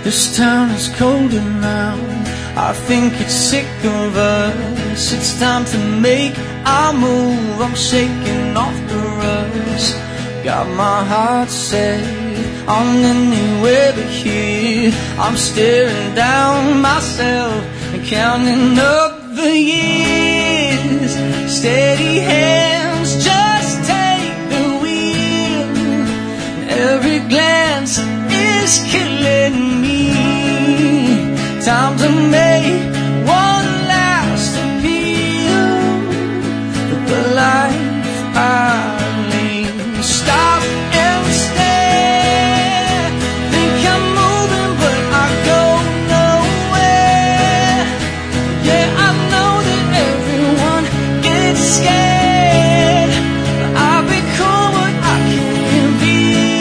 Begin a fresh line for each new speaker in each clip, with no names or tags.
This town is colder now. I think it's sick of us. It's time to make our move. I'm shaking off the rust. Got my heart set on anywhere but here. I'm staring down myself and counting up the years. Steady hands just take the wheel. Every glance is killing me. Time to make one last appeal. But the life I lead, stop and stare. Think I'm moving but I go nowhere. Yeah, I know that everyone gets scared, but I'll become what I can be.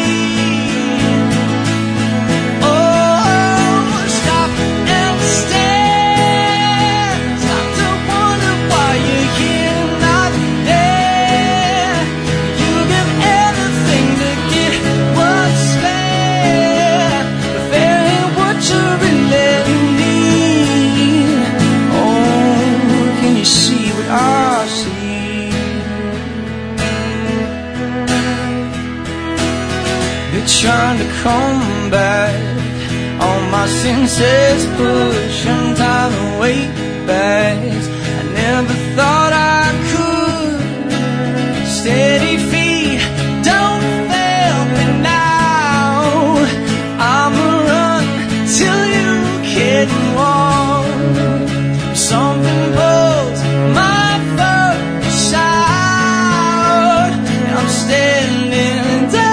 Trying to combat all my senses, pushing time away back. I never thought I could. Steady feet, don't fail me now. I'ma run till you can't walk. Something pulls my focus out. I'm standing down.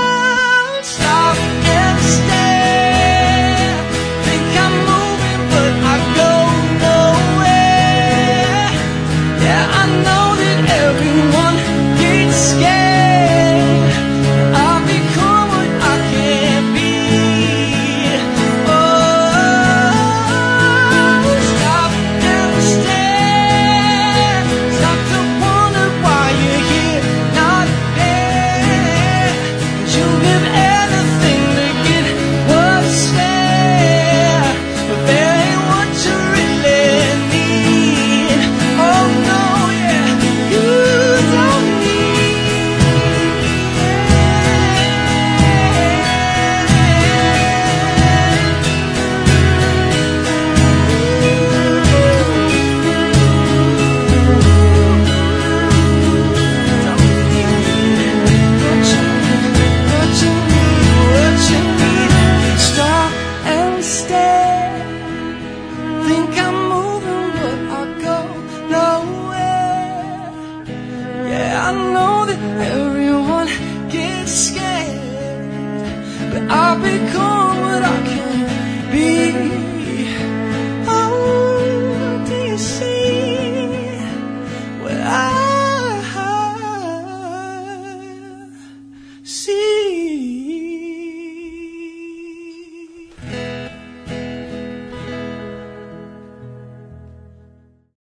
I know that everyone gets scared, but I'll become what I can be.